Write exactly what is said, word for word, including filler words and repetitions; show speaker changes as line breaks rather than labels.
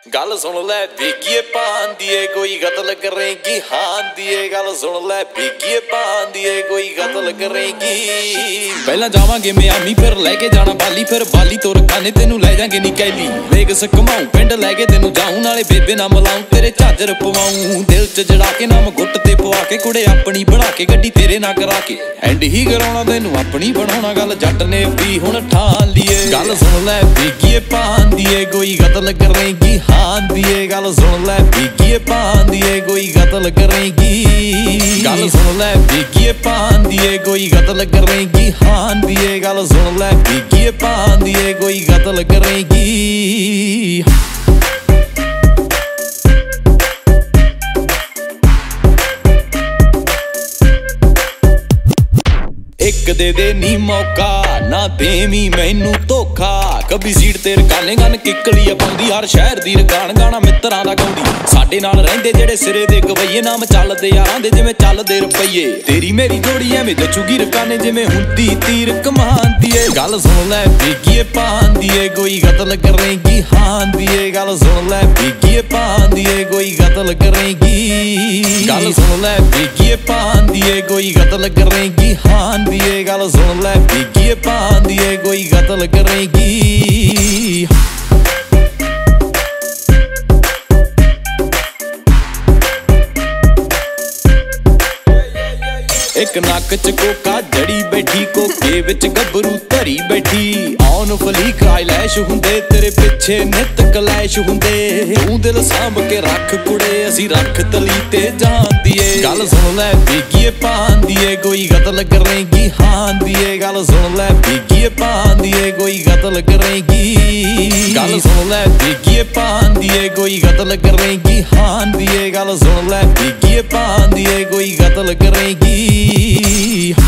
गल सुन लै बिगिए पान दिए कोई कतल करेगी हान दिए गल सुन लै बिगिए पान दिए कोई कतल करेगी। पहला जावांगे मियामी फिर लैके जाना बाली फिर बाली तोर खाने तेनू लै जांगे नी कैली वेगस घुमाऊं पिंड लैके तेनू जाऊं नाले बेबे ना मिलाऊं तेरे झाजर पवाऊं दिल च जड़ा के नाम गुट ते पवा के कुड़े अपनी बना के गड्डी तेरे ना करा के एंड ही कराउणा तेनू अपनी बनाउणा गल जट ने भी हुण ठान लिए। गल सुन लै बिगिए पान दिए कोई कतल करेगी हान दिए गल सुन लै बिगिए पान दिए कोई कतल करेगी। गल सुन लै बिगिए पान दिए कोई कतल करेगी हान दिए गल सुन लै बिगिए पान दिए कोई कतल करेगी। एक दे दे नी मौका ना देवी मैनू धोखा कभी सीट ते रकाने गन किकली पाउंदी हर शहर दी रकान गाना मित्रां दा गाउंदी साडे नाल रहिंदे जेड़े सिरे दे गवैये नाम चलदे यारां दे जिवें चलदे रुपईए तेरी मेरी जोड़ी एवें दचूगी रकाने जिवें हुंदी तीर कमान दिए। गल सुन लै बिगिए पान दिए कोई कतल करेगी हान दिए गल सुन लै बिगिए पान दिए कोई कतल करेगी। गल सुन लै बिगिए पान दिए कोई कतल करेगी हान दिए गल सुन लै बिगिए पान दिए कोई कतल करेगी। एक नक च कोका जड़ी बैठी कोके विच गबरू धरी बैठी आउन फली कायलैश हुंदे तेरे पिछे नित कलैश हुंदे तू दिल सांभ के रख कुड़े असी रख तली ते जान दिए। गल सुन लै बिगिए पान दिए कोई कतल करेगी हान दिए गल सुन लै बिगिए पान दिए कोई कतल करेगी। गल सुन लै बिगिए पान दिए कोई कतल करेगी हान दिए गल सुन लै बिगिए पान दिए कोई कतल करेगी।